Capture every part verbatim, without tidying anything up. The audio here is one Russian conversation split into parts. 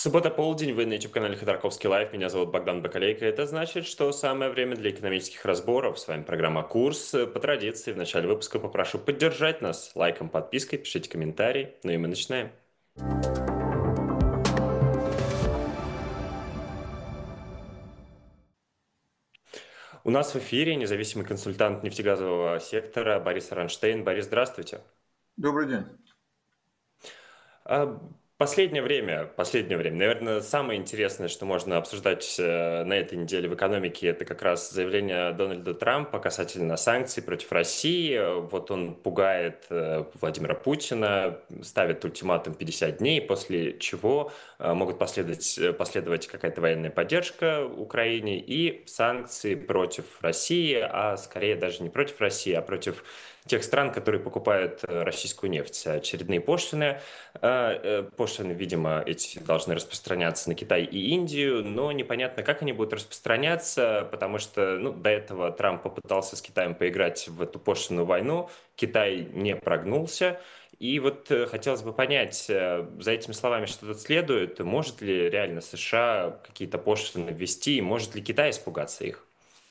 Суббота, полдень, вы на YouTube-канале Ходорковский Лайв. Меня зовут Богдан Бакалейко. Это значит, что самое время для экономических разборов. С вами программа «Курс». По традиции, в начале выпуска попрошу поддержать нас лайком, подпиской, пишите комментарии. Ну и мы начинаем. У нас в эфире независимый консультант нефтегазового сектора Борис Ранштейн. Борис, здравствуйте. Добрый день. А, Последнее время, последнее время, наверное, самое интересное, что можно обсуждать э, на этой неделе в экономике, это как раз заявление Дональда Трампа касательно санкций против России. Вот он пугает э, Владимира Путина, ставит ультиматум пятьдесят дней, после чего э, могут последовать, э, последовать какая-то военная поддержка Украине и санкции против России, а скорее даже не против России, а против тех стран, которые покупают э, российскую нефть. Очередные пошлины. Э, э, Пошлины, видимо, эти должны распространяться на Китай и Индию, но непонятно, как они будут распространяться, потому что ну, до этого Трамп попытался с Китаем поиграть в эту пошлинную войну, Китай не прогнулся. И вот э, хотелось бы понять, э, за этими словами что тут следует, может ли реально США какие-то пошлины ввести, может ли Китай испугаться их?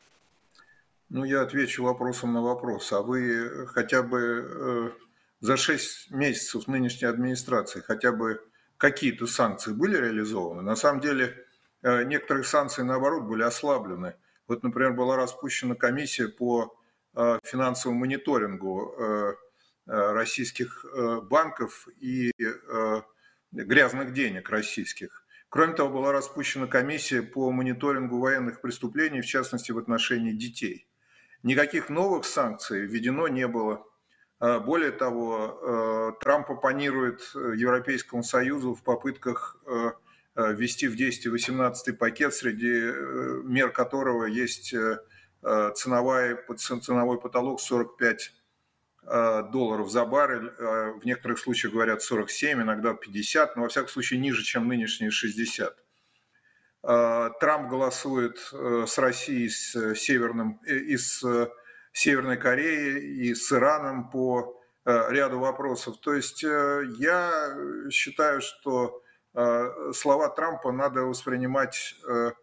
Ну, я отвечу вопросом на вопрос. А вы хотя бы э, за шесть месяцев нынешней администрации хотя бы какие-то санкции были реализованы? На самом деле, э, некоторые санкции, наоборот, были ослаблены. Вот, например, была распущена комиссия по э, финансовому мониторингу э, э, российских э, банков и э, грязных денег российских. Кроме того, была распущена комиссия по мониторингу военных преступлений, в частности, в отношении детей. Никаких новых санкций введено не было. Более того, Трамп оппонирует Европейскому Союзу в попытках ввести в действие восемнадцатый пакет, среди мер которого есть ценовой, ценовой потолок сорок пять долларов за баррель. В некоторых случаях говорят сорок семь, иногда пятьдесят, но во всяком случае ниже, чем нынешние шестьдесят. Трамп голосует с Россией, с Северным, и с Северной Кореей, и с Ираном по ряду вопросов. То есть я считаю, что слова Трампа надо воспринимать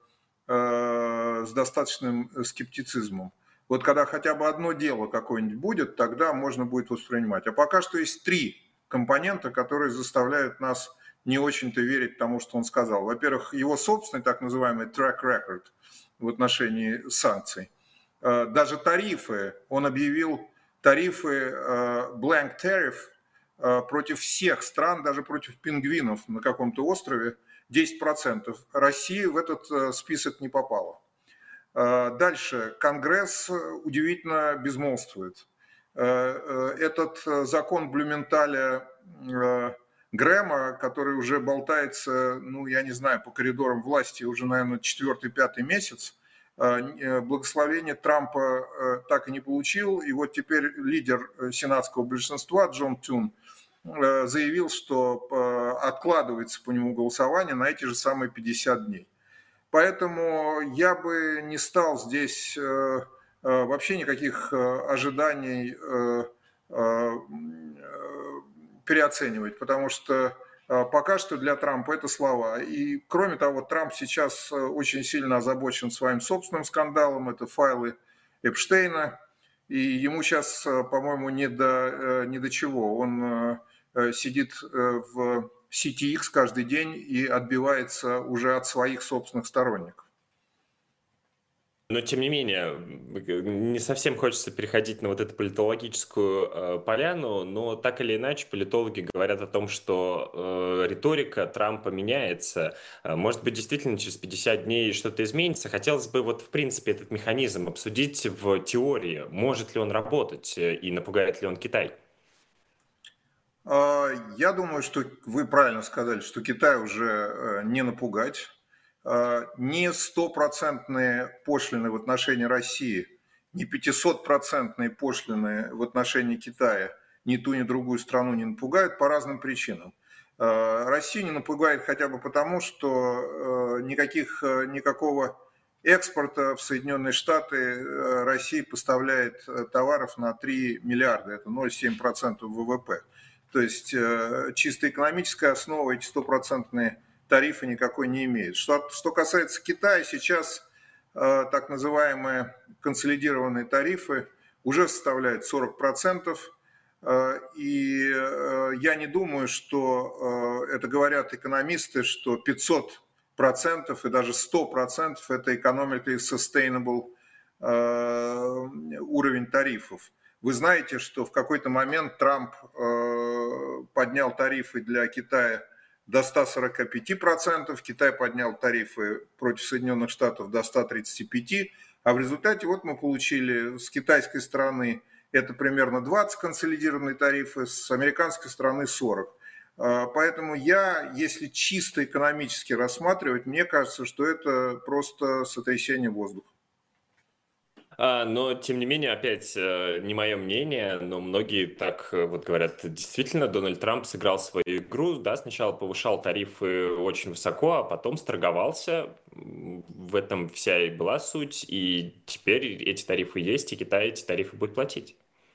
с достаточным скептицизмом. Вот когда хотя бы одно дело какое-нибудь будет, тогда можно будет воспринимать. А пока что есть три компонента, которые заставляют нас не очень-то верить тому, что он сказал. Во-первых, его собственный так называемый track record в отношении санкций. Даже тарифы, он объявил тарифы blank tariff против всех стран, даже против пингвинов на каком-то острове, десять процентов. Россия в этот список не попала. Дальше. Конгресс удивительно безмолвствует. Этот закон Блюменталя Грэма, который уже болтается, ну, я не знаю, по коридорам власти уже, наверное, четвертый-пятый месяц, благословение Трампа так и не получил. И вот теперь лидер сенатского большинства Джон Тюн заявил, что откладывается по нему голосование на эти же самые пятьдесят дней. Поэтому я бы не стал здесь вообще никаких ожиданий переоценивать, потому что пока что для Трампа это слова. И кроме того, Трамп сейчас очень сильно озабочен своим собственным скандалом, это файлы Эпштейна, и ему сейчас, по-моему, не до, не до чего. Он сидит в си ти экс каждый день и отбивается уже от своих собственных сторонников. Но, тем не менее, не совсем хочется переходить на вот эту политологическую э, поляну, но так или иначе политологи говорят о том, что э, риторика Трампа меняется. Может быть, действительно, через пятьдесят дней что-то изменится. Хотелось бы вот, в принципе, этот механизм обсудить в теории. Может ли он работать и напугает ли он Китай? Я думаю, что вы правильно сказали, что Китай уже не напугать. Не стопроцентные пошлины в отношении России, не пятисотпроцентные пошлины в отношении Китая ни ту, ни другую страну не напугают по разным причинам. Россию не напугает хотя бы потому, что никаких, никакого экспорта в Соединенные Штаты Россия поставляет товаров на три миллиарда, это ноль целых семь десятых процента вэ вэ пэ. То есть чисто экономическая основа, эти стопроцентные тарифа никакой не имеют. Что, что касается Китая, сейчас э, так называемые консолидированные тарифы уже составляют сорок процентов. Э, и э, я не думаю, что э, это говорят экономисты, что пятьсот процентов и даже сто процентов это economically sustainable э, уровень тарифов. Вы знаете, что в какой-то момент Трамп э, поднял тарифы для Китая до ста сорока пяти процентов, Китай поднял тарифы против Соединенных Штатов до ста тридцати пяти процентов, а в результате вот мы получили с китайской стороны это примерно двадцать консолидированные тарифы, с американской стороны сорок. Поэтому я, если чисто экономически рассматривать, мне кажется, что это просто сотрясение воздуха. А, Но, тем не менее, опять, э, не мое мнение, но многие так э, вот говорят, действительно, Дональд Трамп сыграл свою игру, да, сначала повышал тарифы очень высоко, а потом сторговался. М, В этом вся и была суть, и теперь эти тарифы есть, и Китай эти тарифы будет платить.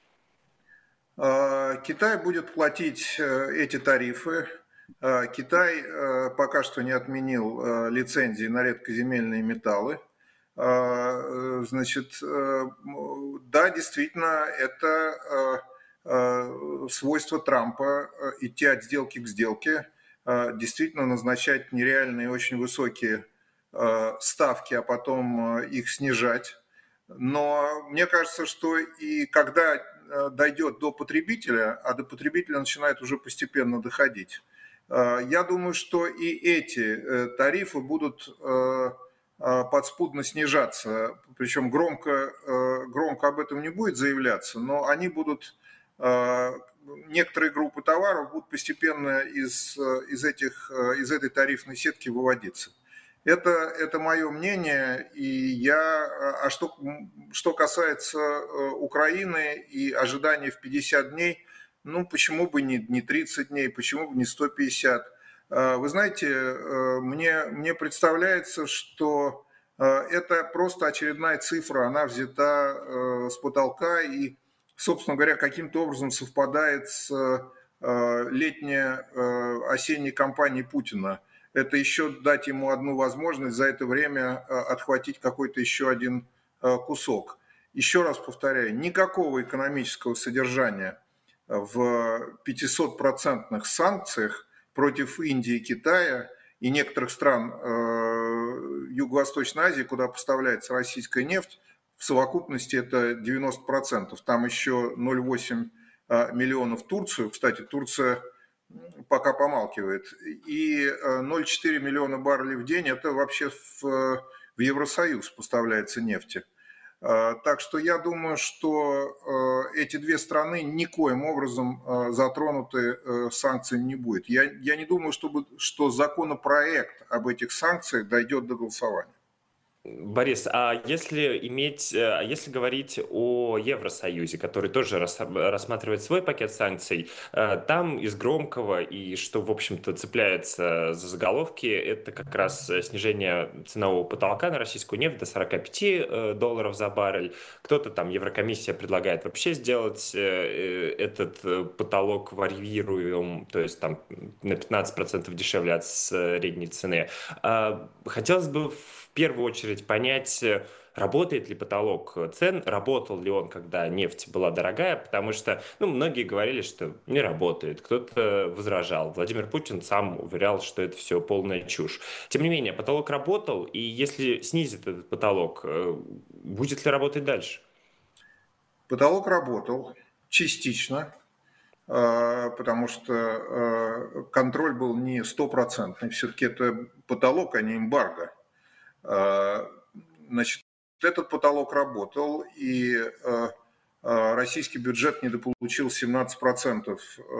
А, Китай будет платить э, эти тарифы. А, Китай э, пока что не отменил э, лицензии на редкоземельные металлы. А, э, Значит, э, м, да, действительно, это э, э, свойство Трампа э, идти от сделки к сделке, э, действительно назначать нереальные очень высокие э, ставки, а потом э, их снижать. Но мне кажется, что и когда э, дойдет до потребителя, а до потребителя начинает уже постепенно доходить, э, я думаю, что и эти э, тарифы будут э, э, подспудно снижаться. Причем громко, э, громко об этом не будет заявляться, но они будут, э, некоторые группы товаров будут постепенно из, э, из, этих, э, из этой тарифной сетки выводиться. Это, это мое мнение, и я, а что, что касается э, Украины и ожиданий в пятьдесят дней, ну почему бы не, не тридцать дней, почему бы не сто пятьдесят? Э, Вы знаете, э, мне, мне представляется, что э, это просто очередная цифра, она взята э, с потолка и, собственно говоря, каким-то образом совпадает с э, летне-осенней кампанией Путина. Это еще дать ему одну возможность за это время отхватить какой-то еще один кусок. Еще раз повторяю, никакого экономического содержания в пятисотпроцентных санкциях против Индии, Китая и некоторых стран Юго-Восточной Азии, куда поставляется российская нефть, в совокупности это девяносто процентов. Там еще ноль целых восемь миллионов в Турцию. Кстати, Турция пока помалкивает. И ноль целых четыре миллиона баррелей в день это вообще в, в Евросоюз поставляется нефти. Так что я думаю, что эти две страны никоим образом затронуты санкциями не будет. Я, я не думаю, чтобы, что законопроект об этих санкциях дойдет до голосования. Борис, а если иметь, э, а если говорить о Евросоюзе, который тоже рас- рассматривает свой пакет санкций, э, там из громкого и что, в общем-то, цепляется за заголовки, это как раз э, снижение ценового потолка на российскую нефть до сорока пяти э, долларов за баррель. Кто-то там, Еврокомиссия предлагает вообще сделать э, э, этот э, потолок варьируем, то есть там на пятнадцать процентов дешевле от средней цены. А, Хотелось бы в первую очередь понять, э, работает ли потолок цен, работал ли он, когда нефть была дорогая, потому что, ну, многие говорили, что не работает, кто-то возражал. Владимир Путин сам уверял, что это все полная чушь. Тем не менее, потолок работал, и если снизит этот потолок, э, будет ли работать дальше? Потолок работал частично, потому что контроль был не стопроцентный. Все-таки это потолок, а не эмбарго. Значит, этот потолок работал, и российский бюджет недополучил семнадцать процентов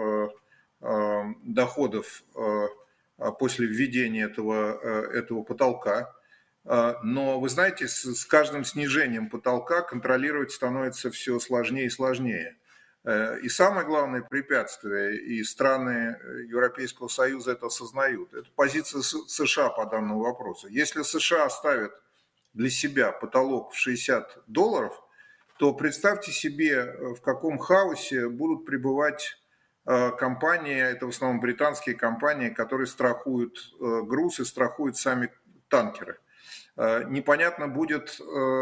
доходов после введения этого, этого потолка. Но вы знаете, с каждым снижением потолка контролировать становится все сложнее и сложнее. И самое главное препятствие, и страны Европейского Союза это осознают, это позиция США по данному вопросу. Если США ставят для себя потолок в шестьдесят долларов, то представьте себе, в каком хаосе будут пребывать компании, это в основном британские компании, которые страхуют груз и страхуют сами танкеры. Непонятно будет,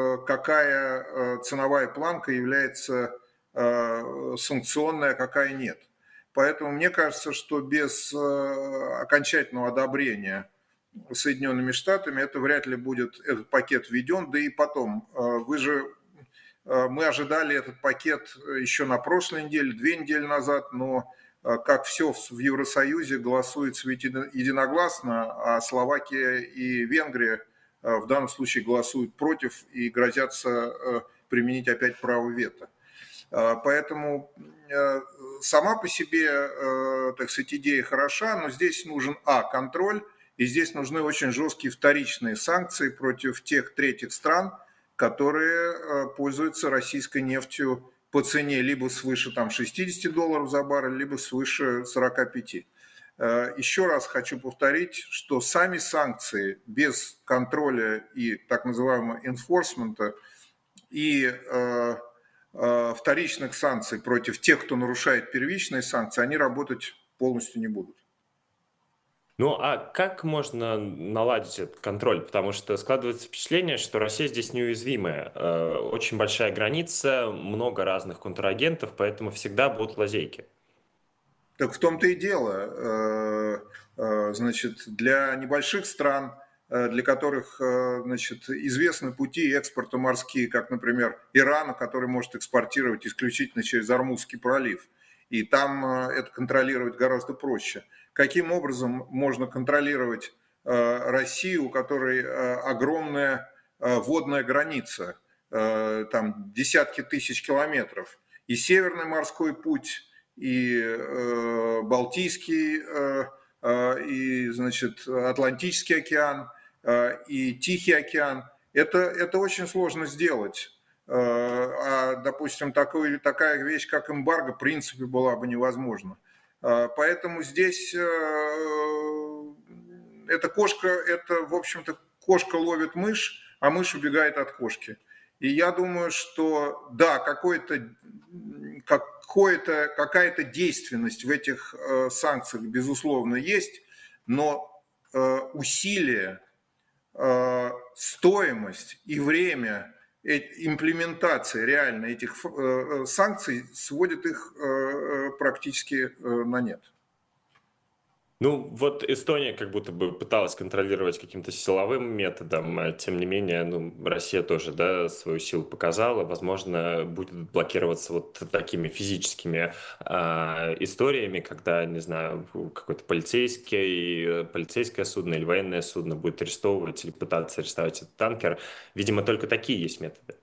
какая ценовая планка является санкционной, а какая нет. Поэтому мне кажется, что без окончательного одобрения Соединенными Штатами это вряд ли будет этот пакет введен. Да и потом, вы же, мы ожидали этот пакет еще на прошлой неделе, две недели назад, но как все в Евросоюзе голосуется ведь единогласно, а Словакия и Венгрия в данном случае голосуют против и грозятся применить опять право вето. Поэтому сама по себе, так сказать, идея хороша, но здесь нужен, а, контроль, и здесь нужны очень жесткие вторичные санкции против тех третьих стран, которые пользуются российской нефтью по цене либо свыше там, шестидесяти долларов за баррель, либо свыше сорока пяти. Еще раз хочу повторить, что сами санкции без контроля и так называемого enforcement и э, э, вторичных санкций против тех, кто нарушает первичные санкции, они работать полностью не будут. Ну, а как можно наладить этот контроль? Потому что складывается впечатление, что Россия здесь неуязвимая. Э, Очень большая граница, много разных контрагентов, поэтому всегда будут лазейки. Так в том-то и дело. Значит, для небольших стран, для которых, значит, известны пути экспорта морские, как, например, Ирана, который может экспортировать исключительно через Ормузский пролив, и там это контролировать гораздо проще. Каким образом можно контролировать Россию, у которой огромная водная граница, там десятки тысяч километров, и Северный морской путь, и э, Балтийский, э, э, и, значит, Атлантический океан, э, и Тихий океан. Это, это очень сложно сделать. Э, а, допустим, такой, такая вещь, как эмбарго, в принципе, была бы невозможна. Э, поэтому здесь э, эта кошка, это, в общем-то, кошка ловит мышь, а мышь убегает от кошки. И я думаю, что да, какой-то, какой-то, какая-то действенность в этих э, санкциях, безусловно, есть, но э, усилия, э, стоимость и время имплементации реально этих э, санкций сводит их э, практически э, на нет. Ну, вот Эстония как будто бы пыталась контролировать каким-то силовым методом, а тем не менее, ну, Россия тоже, да, свою силу показала, возможно, будет блокироваться вот такими физическими а, историями, когда, не знаю, какой-то полицейский, полицейское судно или военное судно будет арестовывать или пытаться арестовать этот танкер. Видимо, только такие есть методы.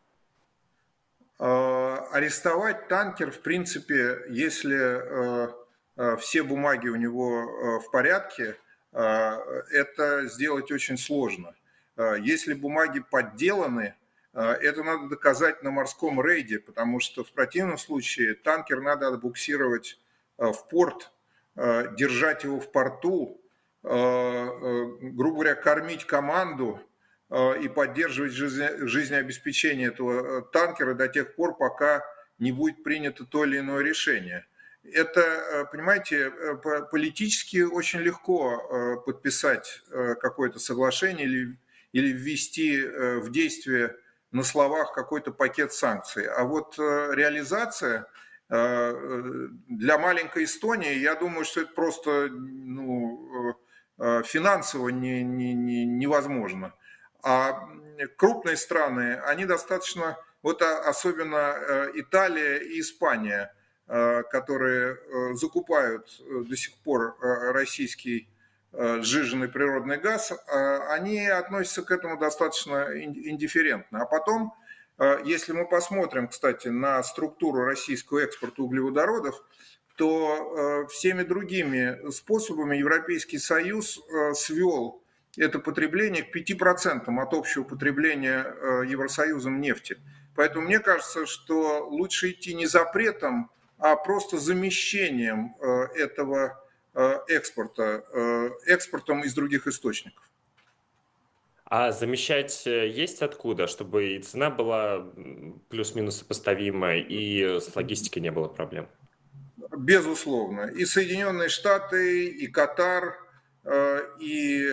Арестовать танкер, в принципе, если все бумаги у него в порядке, это сделать очень сложно. Если бумаги подделаны, это надо доказать на морском рейде, потому что в противном случае танкер надо отбуксировать в порт, держать его в порту, грубо говоря, кормить команду и поддерживать жизнеобеспечение этого танкера до тех пор, пока не будет принято то или иное решение. Это, понимаете, политически очень легко подписать какое-то соглашение или, или ввести в действие на словах какой-то пакет санкций. А вот реализация для маленькой Эстонии, я думаю, что это просто ну, финансово не, не, не, невозможно. А крупные страны, они достаточно, вот особенно Италия и Испания, которые закупают до сих пор российский сжиженный природный газ, они относятся к этому достаточно индифферентно. А потом, если мы посмотрим, кстати, на структуру российского экспорта углеводородов, то всеми другими способами Европейский Союз свел это потребление к пяти процентам от общего потребления Евросоюзом нефти. Поэтому мне кажется, что лучше идти не запретом, а просто замещением этого экспорта, экспортом из других источников. А замещать есть откуда, чтобы и цена была плюс-минус сопоставима, и с логистикой не было проблем? Безусловно. И Соединенные Штаты, и Катар, и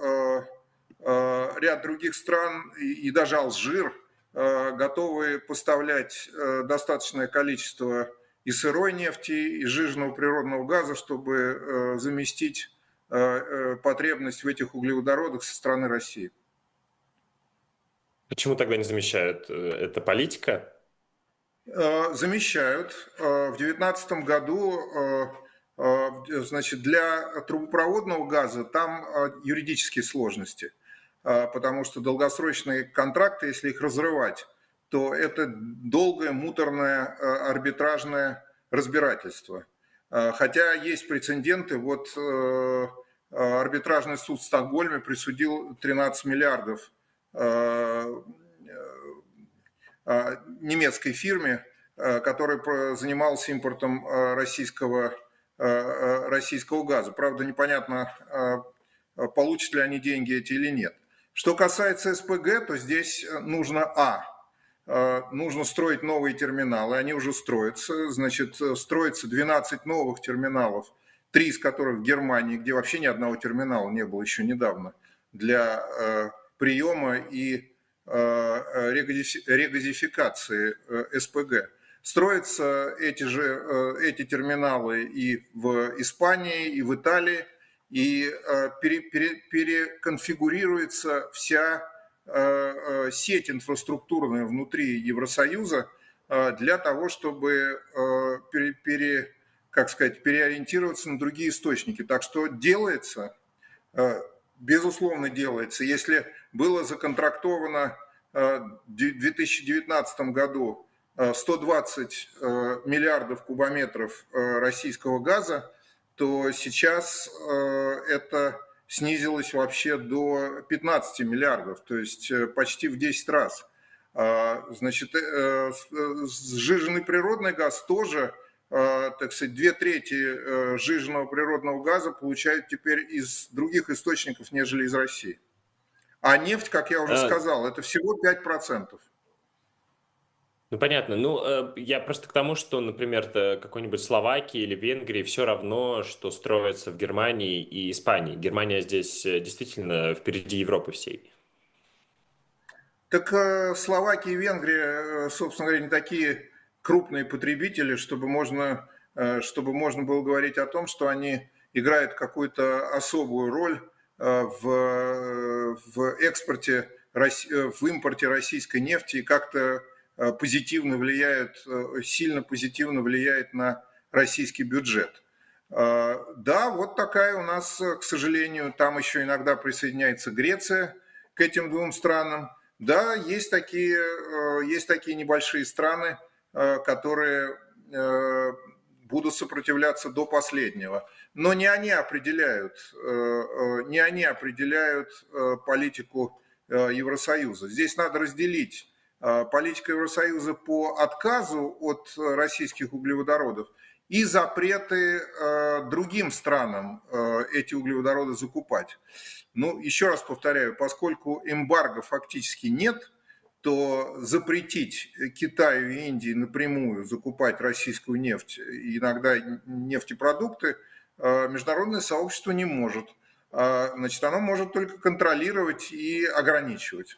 ряд других стран, и даже Алжир готовы поставлять достаточное количество и сырой нефти, и сжиженного природного газа, чтобы заместить потребность в этих углеводородах со стороны России. Почему тогда не замещают? Это политика? Замещают. В две тысячи девятнадцатом году, значит, для трубопроводного газа там юридические сложности, потому что долгосрочные контракты, если их разрывать, то это долгое, муторное, арбитражное разбирательство. Хотя есть прецеденты, вот арбитражный суд в Стокгольме присудил тринадцать миллиардов немецкой фирме, которая занималась импортом российского, российского газа. Правда, непонятно, получат ли они деньги эти или нет. Что касается СПГ, то здесь нужно А. Нужно строить новые терминалы, они уже строятся. Значит, строится двенадцать новых терминалов, три из которых в Германии, где вообще ни одного терминала не было еще недавно, для приема и регазификации СПГ. Строятся эти же эти терминалы и в Испании, и в Италии, и пере, пере, переконфигурируется вся сеть инфраструктурная внутри Евросоюза для того, чтобы пере, пере, как сказать, переориентироваться на другие источники. Так что делается, безусловно, делается. Если было законтрактовано в две тысячи девятнадцатом году сто двадцать миллиардов кубометров российского газа, то сейчас это снизилось вообще до пятнадцати миллиардов, то есть почти в десять раз. Значит, сжиженный природный газ тоже, так сказать, две трети сжиженного природного газа получают теперь из других источников, нежели из России. А нефть, как я уже сказал, это всего пять процентов. Ну, понятно. Ну, я просто к тому, что, например, какой-нибудь Словакии или Венгрии все равно, что строится в Германии и Испании. Германия здесь действительно впереди Европы всей. Так Словакия и Венгрия, собственно говоря, не такие крупные потребители, чтобы можно, чтобы можно было говорить о том, что они играют какую-то особую роль в, в экспорте, в импорте российской нефти и как-то позитивно влияют, сильно позитивно влияет на российский бюджет. Да, вот такая у нас, к сожалению, там еще иногда присоединяется Греция к этим двум странам. Да, есть такие, есть такие небольшие страны, которые будут сопротивляться до последнего. Но не они определяют, не они определяют политику Евросоюза. Здесь надо разделить политику Евросоюза по отказу от российских углеводородов и запреты другим странам эти углеводороды закупать. Ну, еще раз повторяю, поскольку эмбарго фактически нет, то запретить Китаю и Индии напрямую закупать российскую нефть, иногда нефтепродукты, международное сообщество не может. Значит, оно может только контролировать и ограничивать.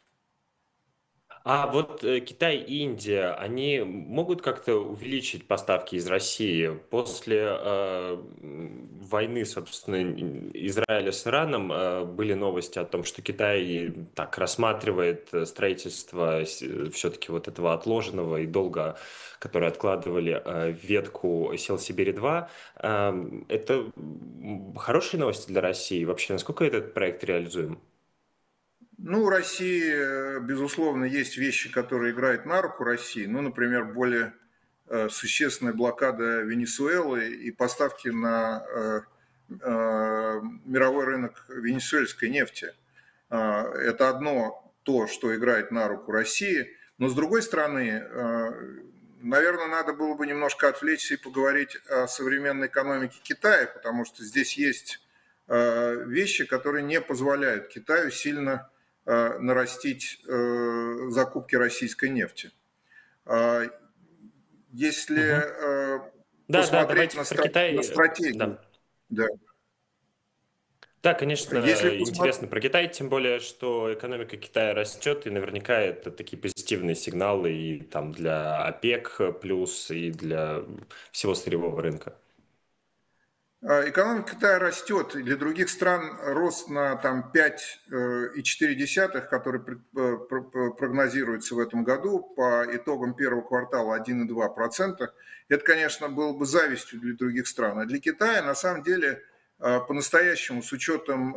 А вот Китай и Индия, они могут как-то увеличить поставки из России? После э, войны, собственно, Израиля с Ираном э, были новости о том, что Китай так рассматривает строительство все-таки вот этого отложенного и долго, которое откладывали, э, ветку сил Сибири-два. Э, это хорошие новости для России? Вообще, насколько этот проект реализуем? Ну, у России, безусловно, есть вещи, которые играют на руку России. Ну, например, более существенная блокада Венесуэлы и поставки на мировой рынок венесуэльской нефти. Это одно то, что играет на руку России. Но, с другой стороны, наверное, надо было бы немножко отвлечься и поговорить о современной экономике Китая, потому что здесь есть вещи, которые не позволяют Китаю сильно нарастить закупки российской нефти. Если, Да, да, посмотреть давайте на, про стра- на Китай. э, стратегию. Да. Да. Да, конечно, Если посмотреть... интересно про Китай, тем более, что экономика Китая растет, и наверняка это такие позитивные сигналы и там для ОПЕК плюс, и для всего сырьевого рынка. Экономика Китая растет, и для других стран рост на там, пять и четыре десятых, который прогнозируется в этом году, по итогам первого квартала один и два процента, это, конечно, было бы завистью для других стран. А для Китая, на самом деле, по-настоящему, с учетом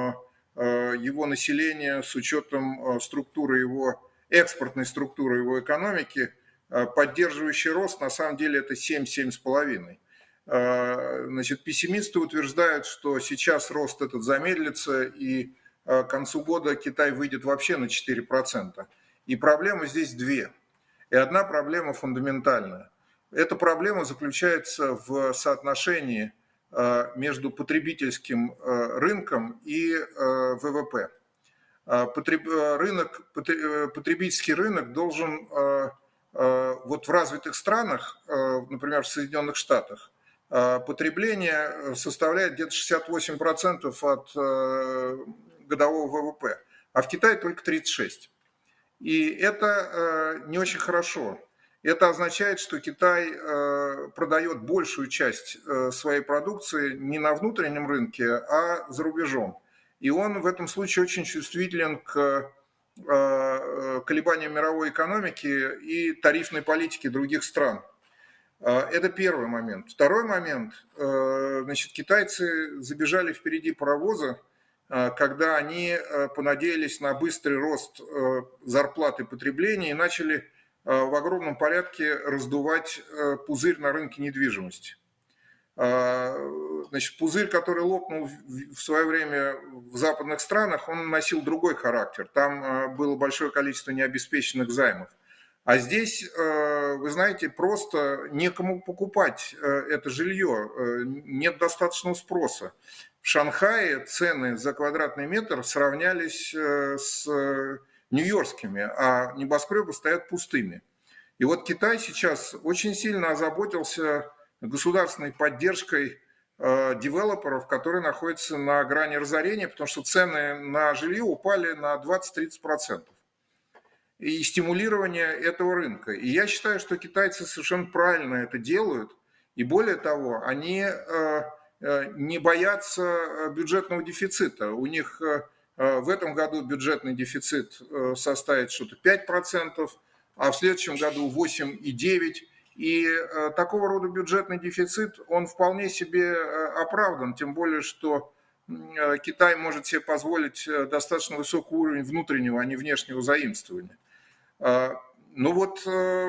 его населения, с учетом структуры его, экспортной структуры его экономики, поддерживающий рост, на самом деле, это семь-семь с половиной. Значит, пессимисты утверждают, что сейчас рост этот замедлится, и к концу года Китай выйдет вообще на четыре процента. И проблемы здесь две. И одна проблема фундаментальная. Эта проблема заключается в соотношении между потребительским рынком и ВВП. Рынок, потребительский рынок должен вот в развитых странах, например, в Соединенных Штатах, потребление составляет где-то шестьдесят восемь процентов от годового ВВП, а в Китае только тридцать шесть процентов. И это не очень хорошо. Это означает, что Китай продает большую часть своей продукции не на внутреннем рынке, а за рубежом. И он в этом случае очень чувствителен к колебаниям мировой экономики и тарифной политики других стран. Это первый момент. Второй момент. Значит, китайцы забежали впереди паровоза, когда они понадеялись на быстрый рост зарплаты потребления и начали в огромном порядке раздувать пузырь на рынке недвижимости. Значит, пузырь, который лопнул в свое время в западных странах, он носил другой характер. Там было большое количество необеспеченных займов. А здесь, вы знаете, просто некому покупать это жилье, нет достаточного спроса. В Шанхае цены за квадратный метр сравнялись с нью-йоркскими, а небоскребы стоят пустыми. И вот Китай сейчас очень сильно озаботился государственной поддержкой девелоперов, которые находятся на грани разорения, потому что цены на жилье упали на двадцать-тридцать процентов. И стимулирование этого рынка. И я считаю, что китайцы совершенно правильно это делают. И более того, они не боятся бюджетного дефицита. У них в этом году бюджетный дефицит составит что-то пять процентов, а в следующем году восемь и девять процентов. И такого рода бюджетный дефицит, он вполне себе оправдан, тем более, что Китай может себе позволить достаточно высокий уровень внутреннего, а не внешнего заимствования. Ну вот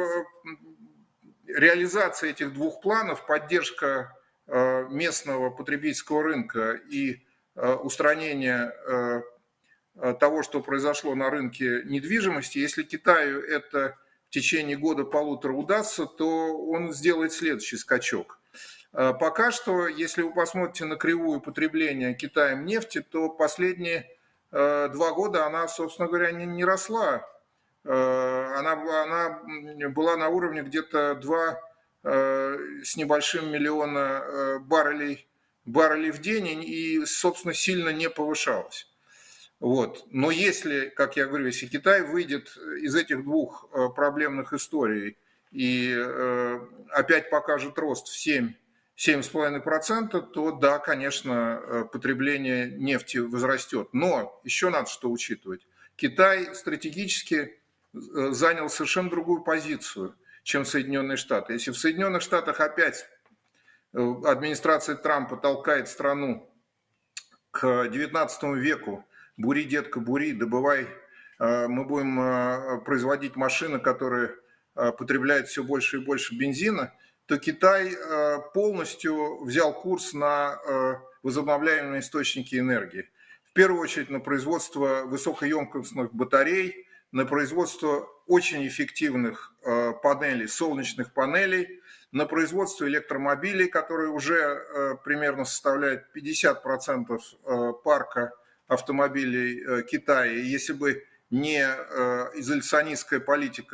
реализация этих двух планов, поддержка местного потребительского рынка и устранение того, что произошло на рынке недвижимости, если Китаю это в течение года-полутора удастся, то он сделает следующий скачок. Пока что, если вы посмотрите на кривую потребления Китаем нефти, то последние два года она, собственно говоря, не, не росла. Она, она была на уровне где-то два с небольшим миллиона баррелей, баррелей в день и, собственно, сильно не повышалась. Вот. Но если, как я говорю, если Китай выйдет из этих двух проблемных историй и опять покажет рост в семь-семь с половиной процентов, то да, конечно, потребление нефти возрастет. Но еще надо что учитывать. Китай стратегически занял совершенно другую позицию, чем Соединенные Штаты. Если в Соединенных Штатах опять администрация Трампа толкает страну к девятнадцатому веку, бури, детка, бури, добывай, мы будем производить машины, которые потребляют все больше и больше бензина, то Китай полностью взял курс на возобновляемые источники энергии. В первую очередь на производство высокоемкостных батарей, на производство очень эффективных панелей, солнечных панелей, на производство электромобилей, которые уже примерно составляют пятьдесят процентов парка автомобилей Китая. И если бы не изоляционистская политика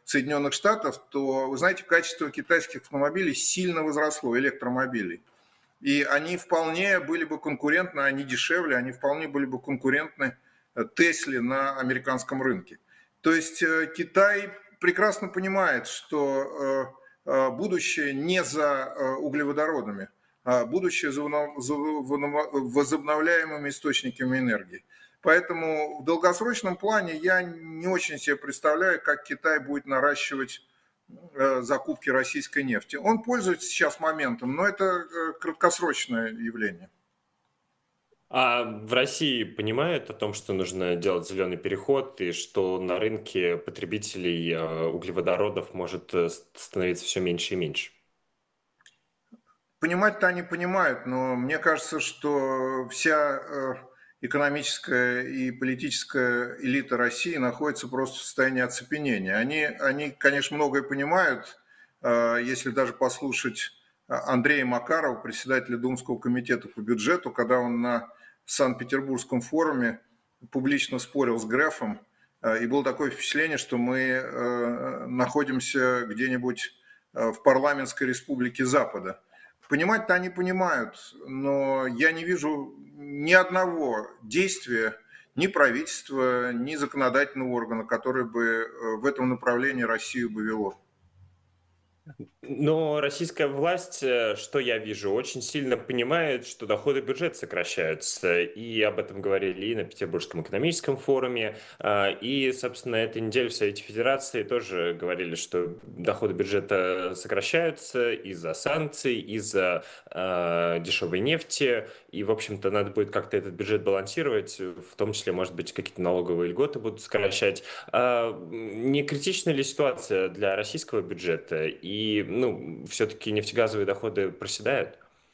Соединенных Штатов, то, вы знаете, качество китайских автомобилей сильно возросло, электромобилей. И они вполне были бы конкурентны, они дешевле, они вполне были бы конкурентны Тесле на американском рынке. То есть Китай прекрасно понимает, что будущее не за углеводородами, а будущее за возобновляемыми источниками энергии. Поэтому в долгосрочном плане я не очень себе представляю, как Китай будет наращивать закупки российской нефти. Он пользуется сейчас моментом, но это краткосрочное явление. А в России понимают о том, что нужно делать зеленый переход и что на рынке потребителей углеводородов может становиться все меньше и меньше? Понимать-то они понимают, но мне кажется, что вся экономическая и политическая элита России находится просто в состоянии оцепенения. Они, они, конечно, многое понимают, если даже послушать Андрея Макарова, председателя Думского комитета по бюджету, когда он на Санкт-Петербургском форуме публично спорил с Грефом, и было такое впечатление, что мы находимся где-нибудь в парламентской республике Запада. Понимать-то они понимают, но я не вижу ни одного действия ни правительства, ни законодательного органа, который бы в этом направлении Россию бы вело. Но российская власть, что я вижу, очень сильно понимает, что доходы бюджета сокращаются. И об этом говорили и на Петербургском экономическом форуме. И, собственно, на этой неделе в Совете Федерации тоже говорили, что доходы бюджета сокращаются из-за санкций, из-за э, дешевой нефти. И, в общем-то, надо будет как-то этот бюджет балансировать, в том числе, может быть, какие-то налоговые льготы будут сокращать. А не критична ли ситуация для российского бюджета? И ну, все-таки нефтегазовые доходы проседают?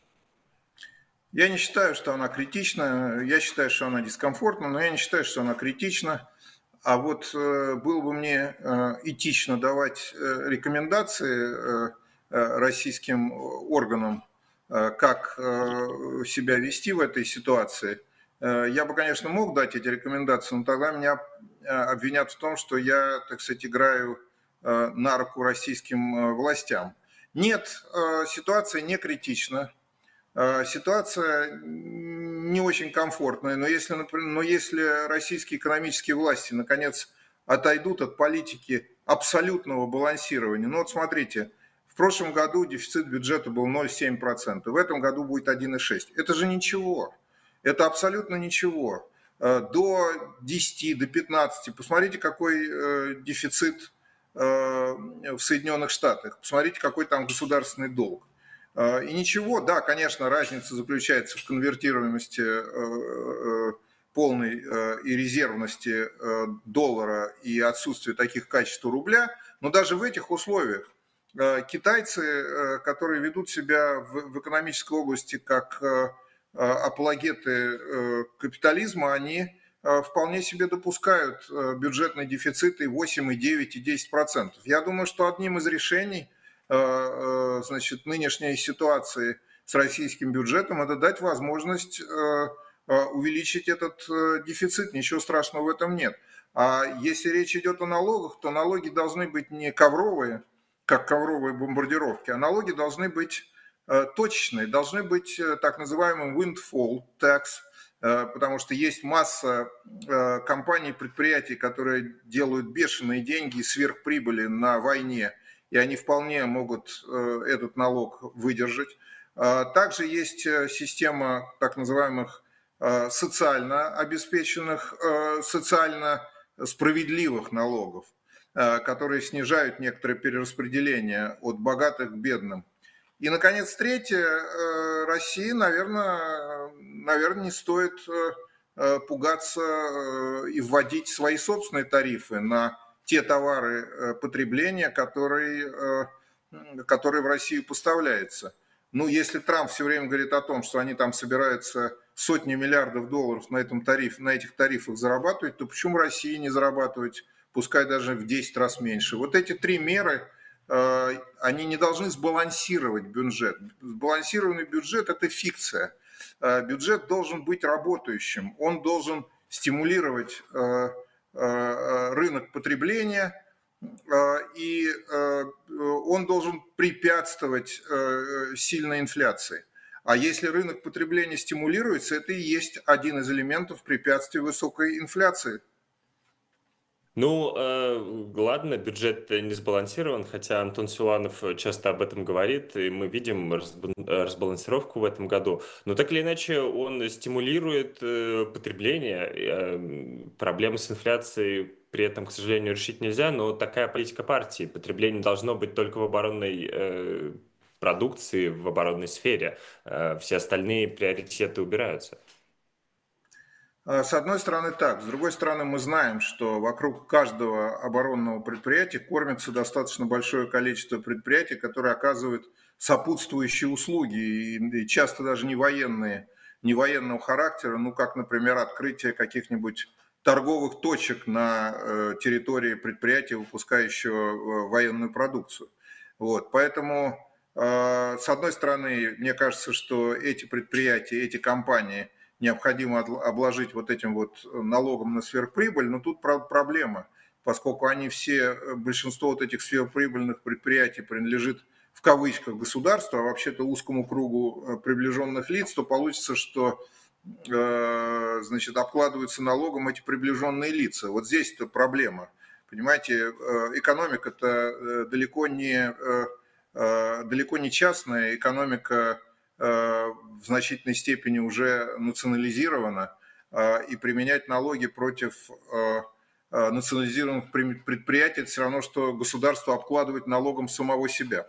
Я не считаю, что она критична. Я считаю, что она дискомфортна, но я не считаю, что она критична. А вот э, было бы мне э, этично давать э, рекомендации э, российским органам, э, как э, себя вести в этой ситуации. Э, я бы, конечно, мог дать эти рекомендации, но тогда меня обвинят в том, что я, так сказать, играю э, на руку российским э, властям. Нет, э, ситуация не критична. Ситуация не очень комфортная, но если, но если российские экономические власти наконец отойдут от политики абсолютного балансирования, ну вот смотрите, в прошлом году дефицит бюджета был ноль целых семь десятых процента, в этом году будет один целых шесть десятых процента. Это же ничего, это абсолютно ничего. До десяти, до пятнадцати, посмотрите, какой дефицит в Соединенных Штатах, посмотрите, какой там государственный долг. И ничего, да, конечно, разница заключается в конвертируемости полной и резервности доллара и отсутствии таких качеств рубля, но даже в этих условиях китайцы, которые ведут себя в экономической области как апологеты капитализма, они вполне себе допускают бюджетные дефициты восемь, девять и десять процентов. Я думаю, что одним из решений значит, нынешней ситуации с российским бюджетом, это дать возможность увеличить этот дефицит. Ничего страшного в этом нет. А если речь идет о налогах, то налоги должны быть не ковровые, как ковровые бомбардировки, а налоги должны быть точечные, должны быть так называемый windfall tax, потому что есть масса компаний, предприятий, которые делают бешеные деньги, сверхприбыли на войне, и они вполне могут этот налог выдержать. Также есть система так называемых социально обеспеченных, социально справедливых налогов, которые снижают некоторое перераспределение от богатых к бедным. И, наконец, третье, России, наверное, наверное, не стоит пугаться и вводить свои собственные тарифы на те товары потребления, которые, которые в Россию поставляются. Ну, если Трамп все время говорит о том, что они там собираются сотни миллиардов долларов на, этом тариф, на этих тарифах зарабатывать, то почему России не зарабатывать, пускай даже в десять раз меньше? Вот эти три меры, они не должны сбалансировать бюджет. Сбалансированный бюджет – это фикция. Бюджет должен быть работающим, он должен стимулировать рынок потребления, и он должен препятствовать сильной инфляции. А если рынок потребления стимулируется, это и есть один из элементов препятствия высокой инфляции. Ну, э, ладно, бюджет не сбалансирован, хотя Антон Силуанов часто об этом говорит, и мы видим разбан- разбалансировку в этом году. Но так или иначе, он стимулирует э, потребление. Э, проблемы с инфляцией при этом, к сожалению, решить нельзя, но такая политика партии. Потребление должно быть только в оборонной э, продукции, в оборонной сфере. Э, все остальные приоритеты убираются. С одной стороны так, с другой стороны мы знаем, что вокруг каждого оборонного предприятия кормится достаточно большое количество предприятий, которые оказывают сопутствующие услуги, и часто даже не военные, не военного характера, ну как, например, открытие каких-нибудь торговых точек на э, территории предприятия, выпускающего э, военную продукцию. Вот, поэтому, э, с одной стороны, мне кажется, что эти предприятия, эти компании – необходимо обложить вот этим вот налогом на сверхприбыль, но тут проблема, поскольку они все, большинство вот этих сверхприбыльных предприятий принадлежит в кавычках государству, а вообще-то узкому кругу приближенных лиц, то получится, что значит, обкладываются налогом эти приближенные лица. Вот здесь-то проблема. Понимаете, экономика-то далеко не, далеко не частная, экономика в значительной степени уже национализирована, и применять налоги против национализированных предприятий – это все равно, что государство обкладывать налогом самого себя.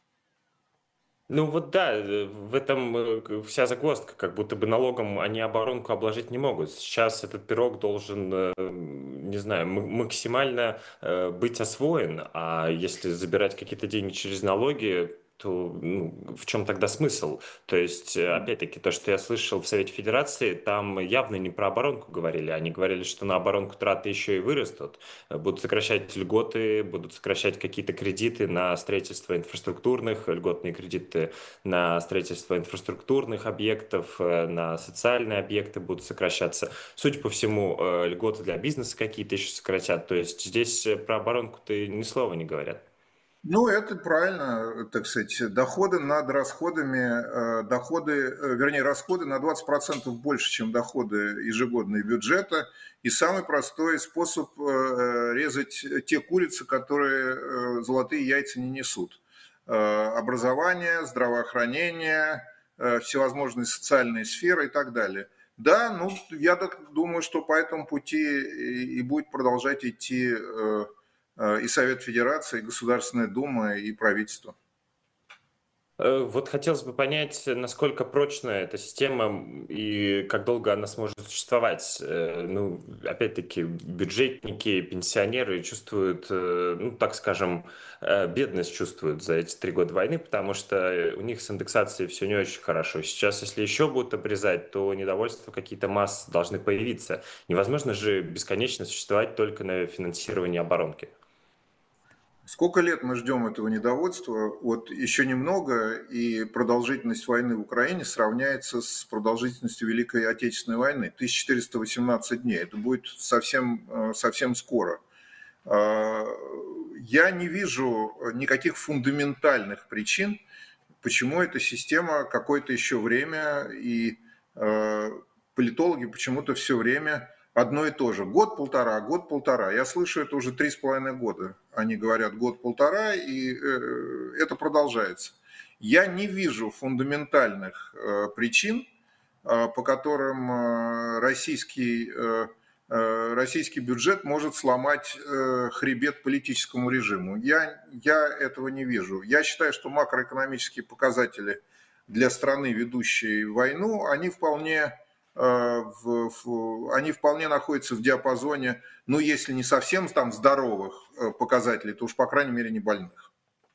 Ну вот да, э, в этом э, вся загвоздка, как будто бы налогом они оборонку обложить не могут. Сейчас этот пирог должен, э, не знаю, м- максимально э, быть освоен, а если забирать какие-то деньги через налоги, то ну, в чем тогда смысл? То есть, э, опять-таки, то, что я слышал в Совете Федерации, там явно не про оборонку говорили, они говорили, что на оборонку траты еще и вырастут, э, будут сокращать льготы, будут сокращать какие-то кредиты на строительство инфраструктурных, льготные кредиты на строительство инфраструктурных объектов, э, на социальные объекты будут сокращаться. Судя по всему, э, льготы для бизнеса какие-то еще сократят. То есть здесь э, про оборонку-то ни слова не говорят. Ну, это правильно, так сказать, доходы над расходами, э, доходы, э, вернее, расходы на двадцать процентов больше, чем доходы ежегодные бюджета. И самый простой способ э, резать те курицы, которые э, золотые яйца не несут. Э, Образование, здравоохранение, э, всевозможные социальные сферы и так далее. Да, ну, я так думаю, что по этому пути и и будет продолжать идти э, и Совет Федерации, и Государственная Дума, и правительство. Э, Вот хотелось бы понять, насколько прочная эта система и как долго она сможет существовать. Э, Ну, опять-таки, бюджетники, пенсионеры чувствуют, э, ну, так скажем, э, бедность чувствуют за эти три года войны, потому что у них с индексацией все не очень хорошо. Сейчас, если еще будут обрезать, то недовольство какие-то массы должны появиться. Невозможно же бесконечно существовать только на финансировании оборонки. Сколько лет мы ждем этого недовольства? Вот еще немного, и продолжительность войны в Украине сравняется с продолжительностью Великой Отечественной войны. тысяча четыреста восемнадцать дней. Это будет совсем, э, совсем скоро. А, Я не вижу никаких фундаментальных причин, почему эта система какое-то еще время, и э, политологи почему-то все время одно и то же. Год-полтора, год-полтора. Я слышу это уже три с половиной года. Они говорят год-полтора, и э, это продолжается. Я не вижу фундаментальных э, причин, э, по которым э, российский, э, э, российский бюджет может сломать э, хребет политическому режиму. Я, я этого не вижу. Я считаю, что макроэкономические показатели для страны, ведущей войну, они вполне, э, в, в, они вполне находятся в диапазоне, ну, если не совсем там здоровых э, показателей, то уж, по крайней мере, не больных.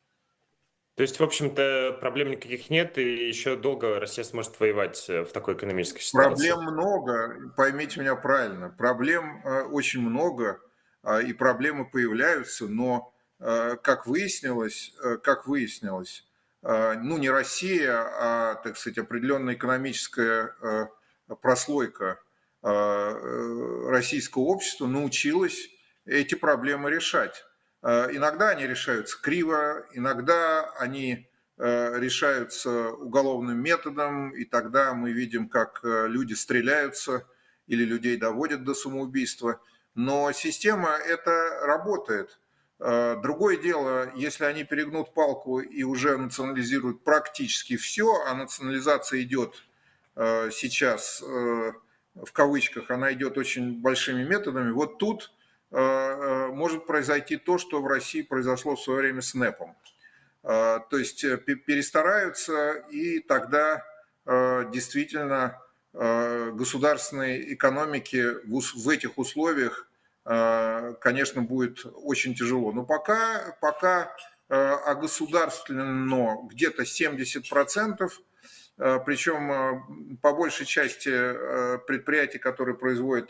То есть, в общем-то, проблем никаких нет, и еще долго Россия сможет воевать э, в такой экономической Проблем ситуации. много, поймите меня правильно, проблем э, очень много, а, и проблемы появляются, но, э, как выяснилось, э, как выяснилось, э, ну не Россия, а, так сказать, определенная экономическая э, прослойка э, э, российского общества научилась эти проблемы решать. Иногда они решаются криво, иногда они решаются уголовным методом, и тогда мы видим, как люди стреляются или людей доводят до самоубийства. Но система эта работает. Другое дело, если они перегнут палку и уже национализируют практически все, а национализация идет сейчас, в кавычках, она идет очень большими методами, вот тут может произойти то, что в России произошло в свое время с НЭПом. То есть перестараются, и тогда действительно государственной экономике в этих условиях, конечно, будет очень тяжело. Но пока, пока огосударствлено где-то семьдесят процентов, причем по большей части предприятий, которые производят,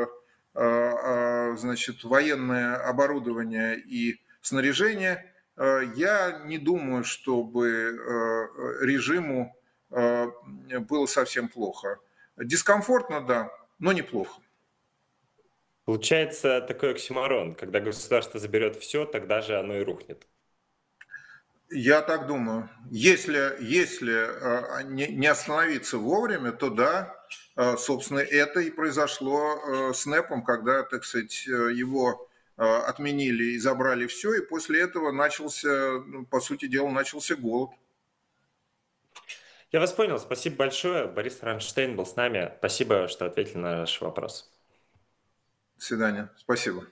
значит, военное оборудование и снаряжение, я не думаю, чтобы режиму было совсем плохо. Дискомфортно, да, но неплохо. Получается такой оксюморон. Когда государство заберет все, тогда же оно и рухнет. Я так думаю. Если, если не остановиться вовремя, то да, собственно, это и произошло с НЭПом, когда, так сказать, его отменили и забрали все, и после этого начался, по сути дела, начался голод. Я вас понял. Спасибо большое. Борис Ранштейн был с нами. Спасибо, что ответили на наш вопрос. До свидания. Спасибо.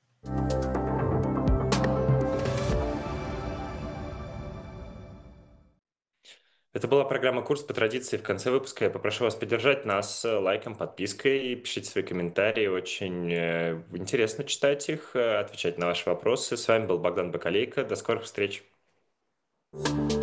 Это была программа «Курс по традиции». В конце выпуска я попрошу вас поддержать нас лайком, подпиской, пишите свои комментарии. Очень интересно читать их, отвечать на ваши вопросы. С вами был Богдан Бакалейко. До скорых встреч.